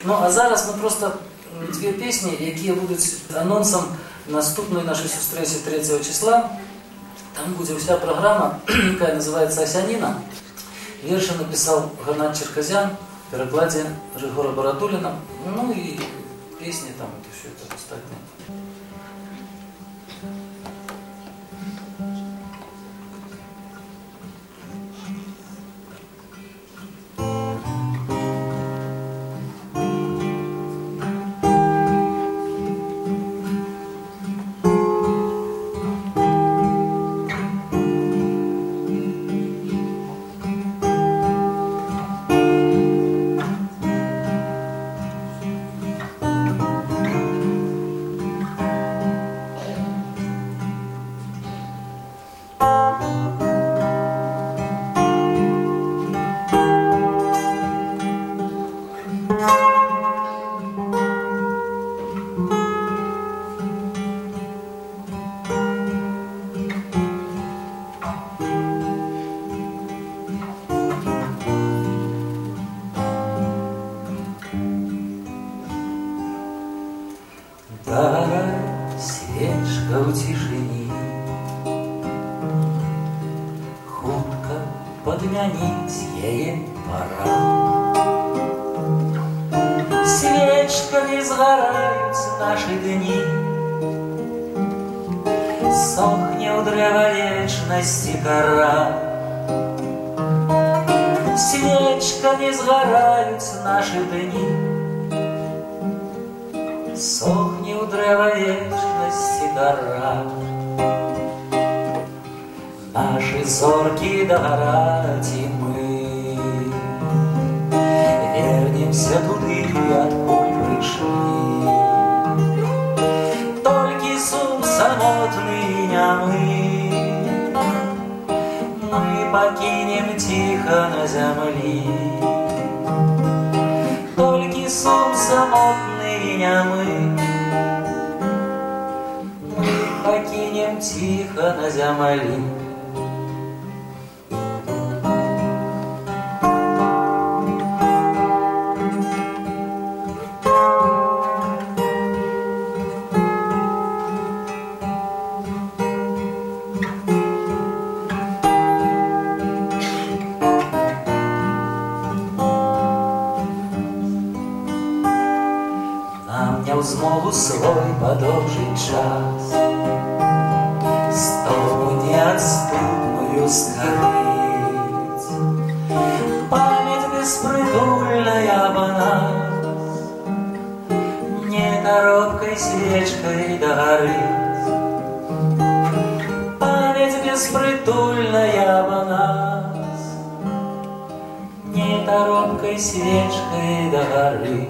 Ну, а зараз ми просто дві пісні, які будуть анонсом наступної нашої зустрічі 3 числа. Там буде вся програма, яка називається «Осянина». Вірші написав Геннадій Черкозян в перекладі Григора Бородуліна. Ну і пісні там, і все це остальне. Свечка ў цішыні хутка падмяніць яе пара. Свечкамі згараюць нашы дні, сохне ў дрэва вечнасці кара. Свечкамі згараюць нашы дні, сохне ў дрэва вечнасці кара. Нашы зоркі дагараць, і мы вернемся туды, адкуль прыйшлі. Толькі сум самотны нямы мы пакінем ціха на зямлі. Толькі сум самотны нямы мы пакінем ціха на зямлі. Змогу свой подолжить час, стопу неотступную скрыть. Память беспритульная об нас не коробкой свечкой догорит. Память беспритульная об нас не коробкой свечкой догорит.